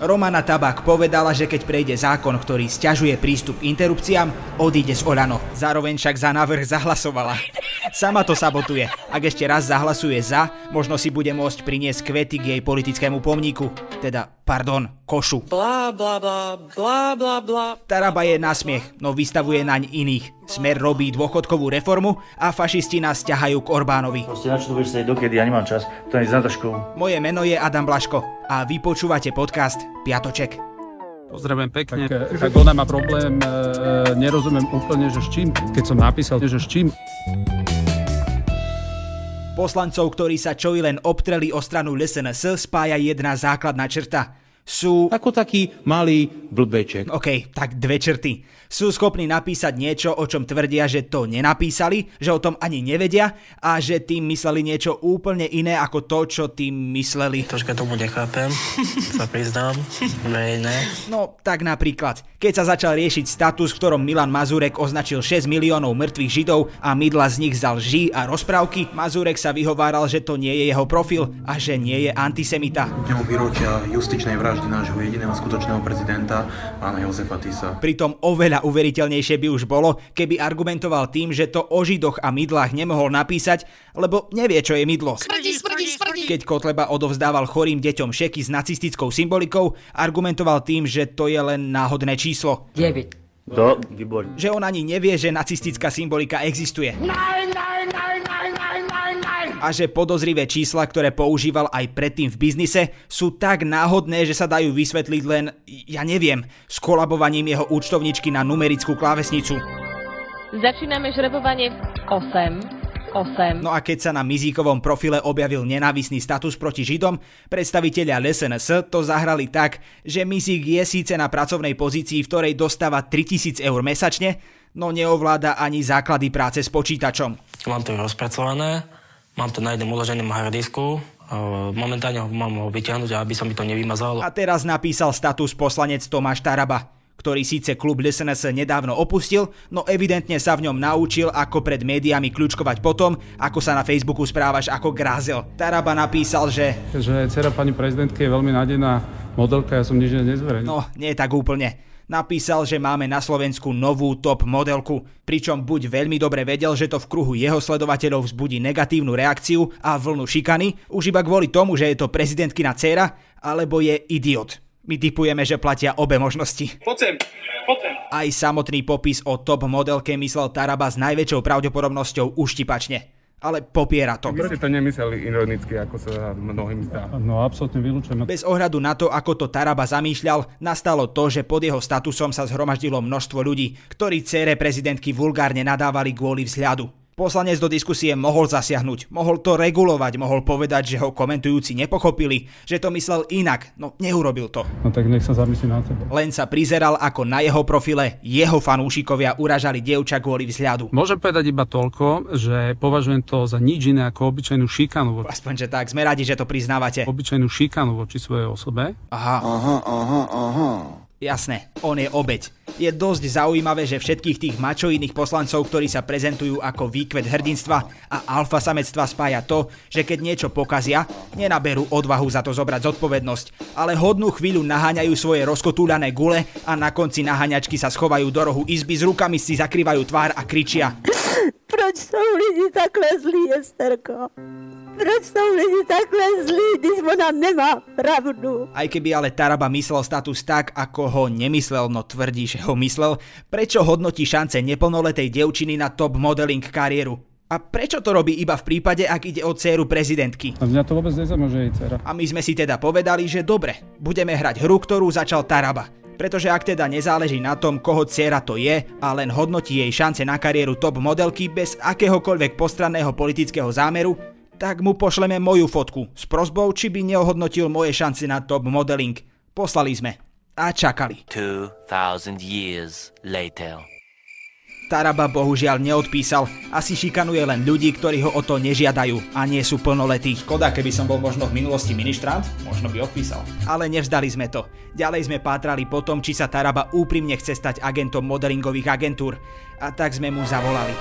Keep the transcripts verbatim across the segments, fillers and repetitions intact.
Romana Tabak povedala, že keď prejde zákon, ktorý sťažuje prístup k interrupciám, odíde z Oľano. Zároveň však za návrh zahlasovala. Sama to sabotuje. Ak ešte raz zahlasuje za, možno si bude môcť priniesť kvety k jej politickému pomníku. Teda, pardon, košu. Blá, blá, blá, blá, blá, blá. Taraba je na smiech, no vystavuje naň iných. Smer robí dôchodkovú reformu a fašisti nás ťahajú k Orbánovi. Proste na čo to budeš sedieť dokedy, ja nemám čas, to je za Taškou. Moje meno je Adam Blaško a vy počúvate podcast Piatoček. Pozdravujem pekne. Tak, tak ona má problém, e, nerozumiem úplne, že s čím, keď som napísal, že s čím. Poslancov, ktorí sa čo i len obtreli o stranu es en es, spája jedna základná črta. Sú... Ako taký malý blbeček. OK, tak dve črty. Sú schopní napísať niečo, o čom tvrdia, že to nenapísali, že o tom ani nevedia a že tým mysleli niečo úplne iné ako to, čo tým mysleli. Troška tomu nechápem, sa priznám, že ne. No, tak napríklad, keď sa začal riešiť status, v ktorom Milan Mazurek označil šesť miliónov mŕtvych Židov a Mydla z nich vzal lži a rozprávky, Mazurek sa vyhováral, že to nie je jeho profil a že nie je antisemita. Dňou výročia justičnej vraždy nášho jediného skutočného prezidenta, pána Jozefa Tisa. Pritom oveľa uveriteľnejšie by už bolo, keby argumentoval tým, že to o Židoch a mydlách nemohol napísať, lebo nevie, čo je mydlo. Smrdí, smrdí, smrdí. Keď Kotleba odovzdával chorým deťom šeky s nacistickou symbolikou, argumentoval tým, že to je len náhodné číslo. deväť. To, výborné. Že on ani nevie, že nacistická symbolika existuje. Nein, nein, nein, nein, nein, nein, nein. A že podozrivé čísla, ktoré používal aj predtým v biznise, sú tak náhodné, že sa dajú vysvetliť len, ja neviem, skolabovaním jeho účtovničky na numerickú klávesnicu. Začíname žrebovanie osem. osem. No a keď sa na Mizíkovom profile objavil nenávisný status proti Židom, predstavitelia es en es to zahrali tak, že Mizík je síce na pracovnej pozícii, v ktorej dostáva tritisíc eur mesačne, no neovláda ani základy práce s počítačom. Mám to rozpracované, mám to na jednom uloženom hardisku, momentálne ho mám ho vyťahnuť, aby sa mi to nevymazalo. A teraz napísal status poslanec Tomáš Taraba, ktorý síce klub es en es nedávno opustil, no evidentne sa v ňom naučil, ako pred médiami kľúčkovať potom, ako sa na Facebooku správaš ako grázel. Taraba napísal, že... Že dcera pani prezidentky je veľmi nádejná modelka, ja som nič nezverejnil. No, nie tak úplne. Napísal, že máme na Slovensku novú top modelku, pričom buď veľmi dobre vedel, že to v kruhu jeho sledovateľov vzbudí negatívnu reakciu a vlnu šikany, už iba kvôli tomu, že je to prezidentkina dcéra, alebo je idiot. My tipujeme, že platia obe možnosti. Poď sem, poď sem. Aj samotný popis o top modelke myslel Taraba s najväčšou pravdepodobnosťou uštipačne. Ale popiera to. Vy ste to nemysleli ironicky, ako sa mnohým zdá. No absolútne vylúčujem. Bez ohľadu na to, ako to Taraba zamýšľal, nastalo to, že pod jeho statusom sa zhromaždilo množstvo ľudí, ktorí dcére prezidentky vulgárne nadávali kvôli vzhľadu. Poslanec do diskusie mohol zasiahnuť, mohol to regulovať, mohol povedať, že ho komentujúci nepochopili, že to myslel inak, no neurobil to. No tak nech sa zamyslí na teba. Len sa prizeral, ako na jeho profile jeho fanúšikovia uražali dievča kvôli vzhľadu. Môžem povedať iba toľko, že považujem to za nič iné ako obyčajnú šikanu. Aspoň, že tak, sme radi, že to priznávate. Obyčajnú šikanu voči svojej osobe. Aha. Aha, aha, aha. Jasné, on je obeť. Je dosť zaujímavé, že všetkých tých mačoidných poslancov, ktorí sa prezentujú ako výkvet hrdinstva a alfasamectva spája to, že keď niečo pokazia, nenaberú odvahu za to zobrať zodpovednosť, ale hodnú chvíľu naháňajú svoje rozkotúľané gule a na konci naháňačky sa schovajú do rohu izby, s rukami si zakrývajú tvár a kričia: Proč sú lidi takhle zlí, Esterko? Proč sú lidi takhle zlí, když ona nemá pravdu? Aj keby ale Taraba myslel status tak, ako ho nemyslel, no tvrdí, že ho myslel, prečo hodnotí šance neplnoletej dievčiny na top modeling kariéru? A prečo to robí iba v prípade, ak ide o dcéru prezidentky? A mňa to vôbec nezaujíma, že jej dcera. A my sme si teda povedali, že dobre, budeme hrať hru, ktorú začal Taraba. Pretože ak teda nezáleží na tom, koho dcéra to je a len hodnotí jej šance na kariéru top modelky bez akéhokoľvek postranného politického zámeru, tak mu pošleme moju fotku s prosbou, či by neohodnotil moje šance na top modeling. Poslali sme. A čakali. two thousand years later. Taraba bohužiaľ neodpísal. Asi šikanuje len ľudí, ktorí ho o to nežiadajú a nie sú plnoletí. Škoda, keby som bol možno v minulosti ministrant, možno by odpísal. Ale nevzdali sme to. Ďalej sme pátrali po tom, či sa Taraba úprimne chce stať agentom modelingových agentúr. A tak sme mu zavolali.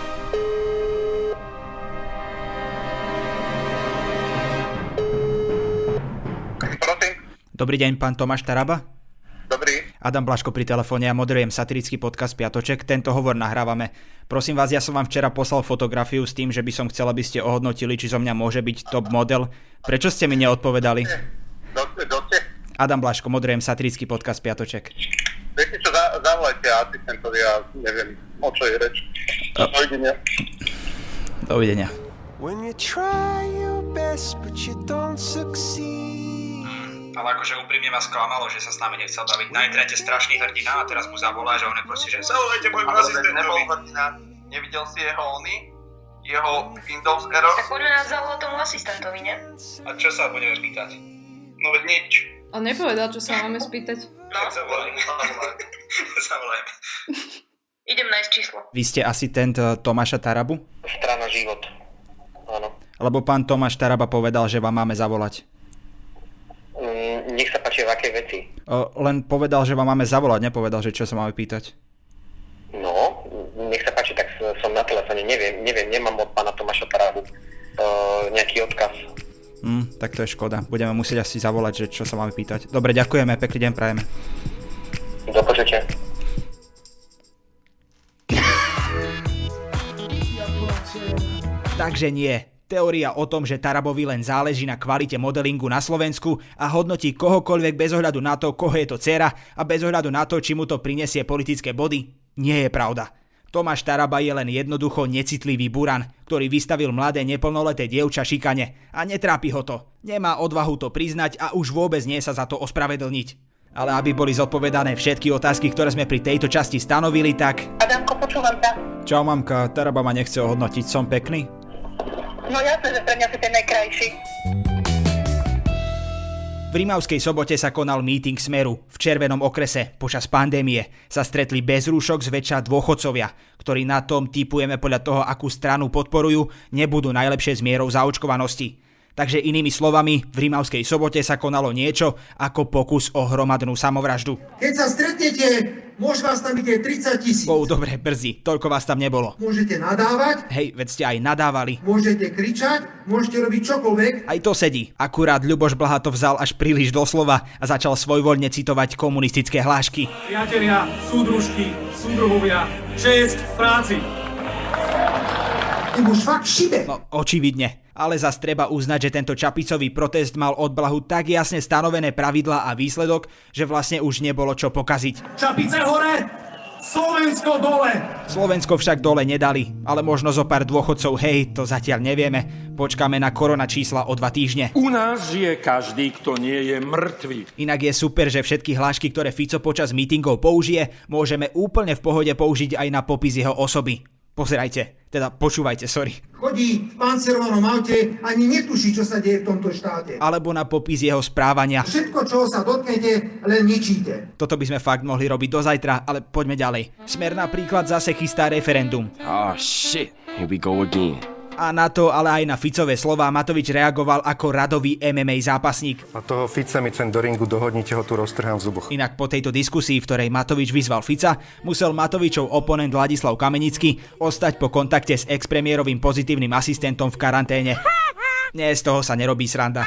Dobrý deň, pán Tomáš Taraba. Dobrý. Adam Blaško pri telefóne, ja moderujem satirický podcast Piatoček. Tento hovor nahrávame. Prosím vás, ja som vám včera poslal fotografiu s tým, že by som chcel, aby ste ohodnotili, či zo mňa môže byť top model. Prečo ste mi neodpovedali? Adam Blaško, moderujem satirický podcast Piatoček. Viete čo, za, zavolajte asistentovi, ja neviem, o čo je reč. Dovidenia. Dovidenia. When you try your best, but you don't succeed. Mm, ale akože úprimne ma sklamalo, že sa s nami nechcel baviť. Na internete strašný hrdina a teraz mu zavolá, že on neprosí, že zavolajte môjmu asistentovi. Nebol hrdina, nevidel si jeho ony, jeho Windows error. Tak poďme nás zavolať tomu asistentovi, ne? A čo sa budeme spýtať? No veď nič. On nepovedal, čo sa máme spýtať. No, zavolajme. Zavolajme. Idem nájsť číslo. Vy ste asistent Tomáša Tarabu? Strana Život. Áno. Lebo pán Tomáš Taraba povedal, že vám máme zavolať. Mm, nech sa páči, v akej veci? O, len povedal, že vám máme zavolať, nepovedal, že čo sa máme pýtať. No, nech sa páči, tak som na telefóne, neviem, neviem, nemám od pána Tomáša Tarabu uh, nejaký odkaz. Mm, tak to je škoda. Budeme musieť asi zavolať, že čo sa máme pýtať. Dobre, ďakujeme, pekný deň prajeme. Do počutia. Takže nie. Teória o tom, že Tarabovi len záleží na kvalite modelingu na Slovensku a hodnotí kohokoľvek bez ohľadu na to, koho je to dcéra a bez ohľadu na to, či mu to prinesie politické body, nie je pravda. Tomáš Taraba je len jednoducho necitlivý buran, ktorý vystavil mladé neplnoleté dievča šikane a netrápi ho to. Nemá odvahu to priznať a už vôbec nie sa za to ospravedlniť. Ale aby boli zodpovedané všetky otázky, ktoré sme pri tejto časti stanovili, tak... Adamko, počúvam ťa. Čau mamka, Taraba ma nechce ohodnotiť, som pekný? No jasne, že pre mňa si ten najkrajší. V Rimavskej Sobote sa konal meeting Smeru. V Červenom okrese počas pandémie sa stretli bez rúšok zväčša dôchodcovia, ktorí na tom tipujeme podľa toho, akú stranu podporujú, nebudú najlepšie s mierou zaočkovanosti. Takže inými slovami, v Rimavskej Sobote sa konalo niečo ako pokus o hromadnú samovraždu. Keď sa stretnete, môže vás tam byť aj tridsať tisíc. Oh, dobre, brzy, toľko vás tam nebolo. Môžete nadávať. Hej, veď ste aj nadávali. Môžete kričať, môžete robiť čokoľvek. Aj to sedí. Akurát Ľuboš Blaha to vzal až príliš doslova a začal svojvoľne citovať komunistické hlášky. Priatelia, súdružky, súdruhovia, česť v práci. Ty už fakt šibe. No, očividne. Ale zas treba uznať, že tento čapicový protest mal od Blahu tak jasne stanovené pravidlá a výsledok, že vlastne už nebolo čo pokaziť. Čapice hore, Slovensko dole! Slovensko však dole nedali, ale možno zo pár dôchodcov, hej, to zatiaľ nevieme. Počkáme na korona čísla o dva týždne. U nás žije každý, kto nie je mŕtvy. Inak je super, že všetky hlášky, ktoré Fico počas mítingov použije, môžeme úplne v pohode použiť aj na popis jeho osoby. Pozerajte, teda počúvajte, sorry. Chodí v pancerovanom aute, ani netuší, čo sa deje v tomto štáte. Alebo na popis jeho správania. Všetko, čoho sa dotknete, len ničíte. Toto by sme fakt mohli robiť do zajtra, ale poďme ďalej. Smer napríklad zase chystá referendum. Oh shit, here we go again. A na to, ale aj na Ficové slová Matovič reagoval ako radový em em á zápasník. A toho Fica mi sem do ringu dohodnite, ho tu roztrhám v zuboch. Inak po tejto diskusii, v ktorej Matovič vyzval Fica, musel Matovičov oponent Ladislav Kamenický ostať po kontakte s ex-premiérovým pozitívnym asistentom v karanténe. Nie, z toho sa nerobí sranda.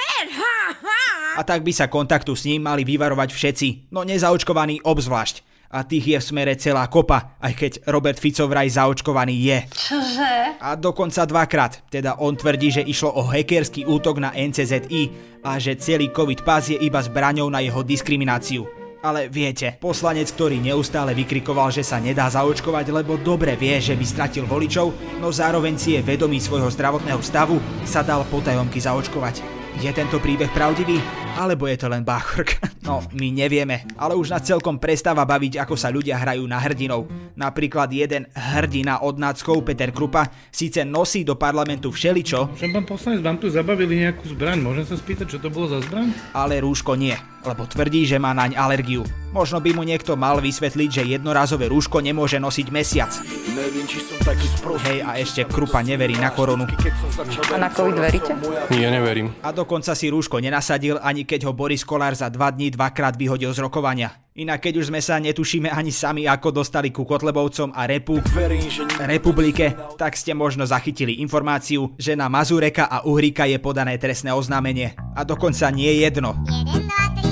A tak by sa kontaktu s ním mali vyvarovať všetci, no nezaočkovaní obzvlášť. A tých je v Smere celá kopa, aj keď Robert Fico vraj zaočkovaný je. Čože? A dokonca dvakrát, teda on tvrdí, že išlo o hackerský útok na en cé zet í a že celý COVID pás je iba zbraňou na jeho diskrimináciu. Ale viete, poslanec, ktorý neustále vykrikoval, že sa nedá zaočkovať, lebo dobre vie, že by stratil voličov, no zároveň si je vedomý svojho zdravotného stavu, sa dal potajomky zaočkovať. Je tento príbeh pravdivý? Alebo je to len báchork? No, my nevieme, ale už nás celkom prestáva baviť, ako sa ľudia hrajú na hrdinov. Napríklad jeden hrdina od náckov, Peter Krupa, síce nosí do parlamentu všeličo. Všem pán poslanec, vám tu zabavili nejakú zbraň, môžem sa spýtať, čo to bolo za zbraň? Ale rúško nie, lebo tvrdí, že má naň alergiu. Možno by mu niekto mal vysvetliť, že jednorázové rúško nemôže nosiť mesiac. Neviem, či som taký sprostý. Hej, a ešte Krupa neverí na koronu. A na COVID veríte? Nie, neverím. A dokonca si rúško nenasadil, ani keď ho Boris Kolár za dva dní dvakrát vyhodil z rokovania. Inak keď už sme sa netušíme ani sami, ako dostali ku Kotlebovcom a Repu, Republike, tak ste možno zachytili informáciu, že na Mazureka a Uhrika je podané trestné oznámenie. A dokonca nie jedno.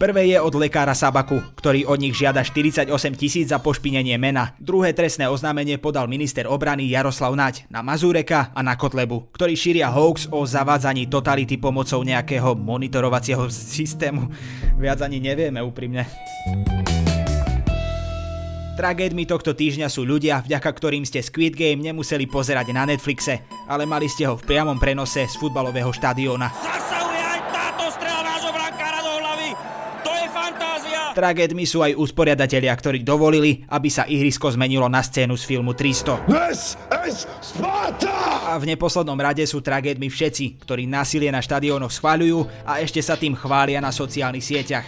Prvé je od lekára Sabaku, ktorý od nich žiada štyridsaťosem tisíc za pošpinenie mena. Druhé trestné oznámenie podal minister obrany Jaroslav Naď na Mazureka a na Kotlebu, ktorí šíria hoax o zavádzaní totality pomocou nejakého monitorovacieho systému. Viac ani nevieme úprimne. Tragédmi tohto týždňa sú ľudia, vďaka ktorým ste Squid Game nemuseli pozerať na Netflixe, ale mali ste ho v priamom prenose z futbalového štadióna. Zasahuje aj táto strela nášho brankára do hlavy! To je fantázia! Tragédmi sú aj usporiadatelia, ktorí dovolili, aby sa ihrisko zmenilo na scénu z filmu tristo. This is Sparta! A v neposlednom rade sú tragédmi všetci, ktorí násilie na štadiónoch schvaľujú a ešte sa tým chvália na sociálnych sieťach.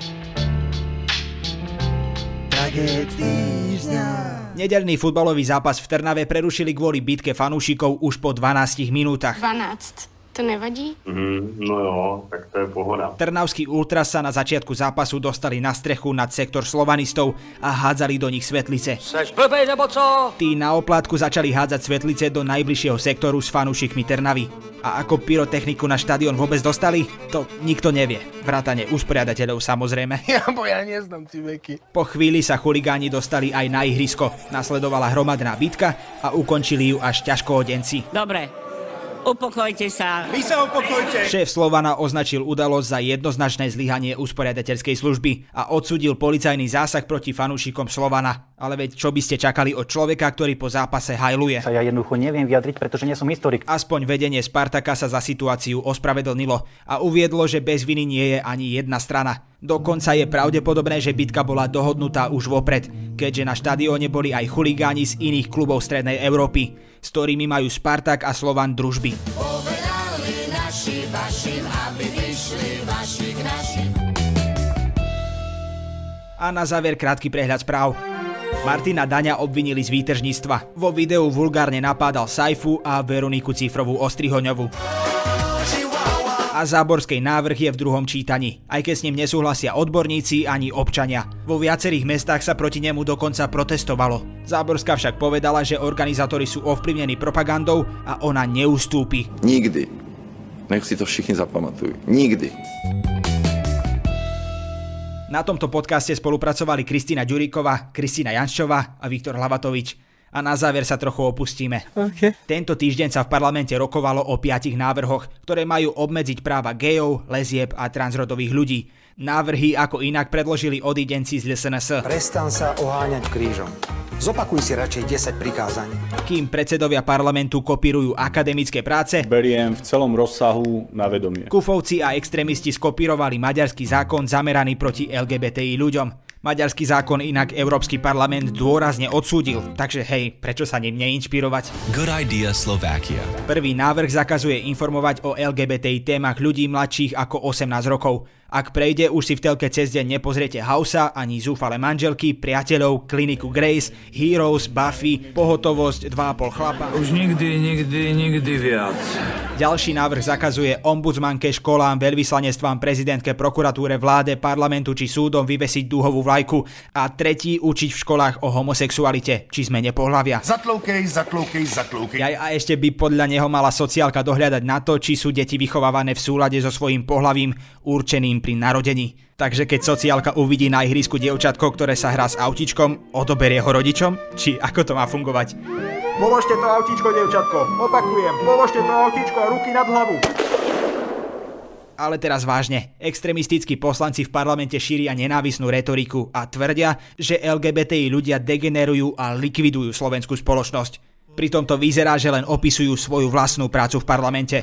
Nedeľný futbalový zápas v Trnave prerušili kvôli bitke fanúšikov už po dvanástich minútach. dvanásť. To nevadí? Mm, no jo, tak to je pohoda. Trnavskí ultras sa na začiatku zápasu dostali na strechu nad sektor slovanistov a hádzali do nich svetlice. Seš blbej nebo co? Tí na oplátku začali hádzať svetlice do najbližšieho sektoru s fanúšikmi Trnavy. A ako pyrotechniku na štadión vôbec dostali, to nikto nevie. Vrátane usporiadateľov samozrejme. Ja, bo ja neznám ti veky. Po chvíli sa chuligáni dostali aj na ihrisko. Nasledovala hromadná bitka a ukončili ju až ťažkoodenci. Dobre, upokojte sa. Vy sa upokojte. Šéf Slovana označil udalosť za jednoznačné zlyhanie usporiadateľskej služby a odsúdil policajný zásah proti fanúšikom Slovana. Ale veď čo by ste čakali od človeka, ktorý po zápase hajluje? Sa ja jednoducho neviem vyjadriť, pretože nie som historik. Aspoň vedenie Spartaka sa za situáciu ospravedlnilo a uviedlo, že bez viny nie je ani jedna strana. Dokonca je pravdepodobné, že bitka bola dohodnutá už vopred, keďže na štadióne boli aj chuligáni z iných klubov strednej Európy, s ktorými majú Spartak a Slovan družby. Povedali naši vašim, aby vyšli vaši k našim. A na záver krátky prehľad správ. Martina Daňa obvinili z výtržníctva. Vo videu vulgárne napádal Saifu a Veroniku Cifrovú Ostrihoňovú. A Záborskej návrh je v druhom čítaní, aj keď s ním nesúhlasia odborníci ani občania. Vo viacerých mestách sa proti nemu dokonca protestovalo. Záborská však povedala, že organizátori sú ovplyvnení propagandou a ona neustúpi. Nikdy. Nech si to všichni zapamatujú. Nikdy. Na tomto podcaste spolupracovali Kristína Ďuríková, Kristína Janščová a Viktor Hlavatovič. A na záver sa trochu opustíme. Okay. Tento týždeň sa v parlamente rokovalo o piatich návrhoch, ktoré majú obmedziť práva gejov, lezieb a transrodových ľudí. Návrhy ako inak predložili odídenci z es en es. Prestan sa oháňať krížom. Zopakuj si radšej desať prikázaní. Kým predsedovia parlamentu kopírujú akademické práce, beriem v celom rozsahu na vedomie. Kufovci a extrémisti skopírovali maďarský zákon zameraný proti el gé bé té í ľuďom. Maďarský zákon inak Európsky parlament dôrazne odsúdil, takže hej, prečo sa ním neinšpirovať? Good idea, Slovakia. Prvý návrh zakazuje informovať o el gé bé té í témach ľudí mladších ako osemnásť rokov. Ak prejde, už si v telke cez deň nepozriete Hausa, ani Zúfale manželky, Priateľov, Kliniku Grace, Heroes, Buffy, Pohotovosť, dva a pol chlapa. Už nikdy, nikdy, nikdy viac. Ďalší návrh zakazuje ombudsmanke, školám, veľvyslanectvám, prezidentke, prokuratúre, vláde, parlamentu či súdom vyvesiť dúhovú vlajku. A tretí učiť v školách o homosexualite, či zmene pohlavia. Zatloukej, zatloukej, zatloukej. Aj, a ešte by podľa neho mala sociálka dohľadať na to, či sú deti vychovávané v súlade so svojím pohlavím určeným pri narodení. Takže keď sociálka uvidí na ihrisku dievčatko, ktoré sa hrá s autičkom, odoberie ho rodičom? Či ako to má fungovať? Položte to autíčko, dievčatko. Opakujem, položte to autíčko a ruky nad hlavu. Ale teraz vážne, extrémistickí poslanci v parlamente šíria nenávisnú retoriku a tvrdia, že el gé bé té í ľudia degenerujú a likvidujú slovenskú spoločnosť. Pritom to vyzerá, že len opisujú svoju vlastnú prácu v parlamente.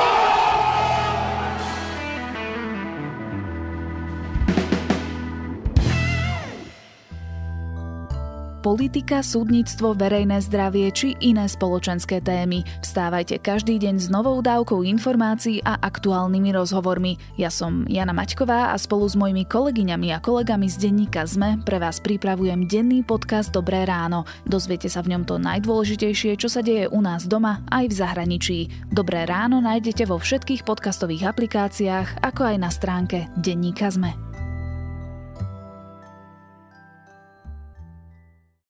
Politika, súdnictvo, verejné zdravie či iné spoločenské témy. Vstávajte každý deň s novou dávkou informácií a aktuálnymi rozhovormi. Ja som Jana Maťková a spolu s mojimi kolegyňami a kolegami z denníka es em e pre vás pripravujem denný podcast Dobré ráno. Dozviete sa v ňom to najdôležitejšie, čo sa deje u nás doma aj v zahraničí. Dobré ráno nájdete vo všetkých podcastových aplikáciách, ako aj na stránke denníka es em e.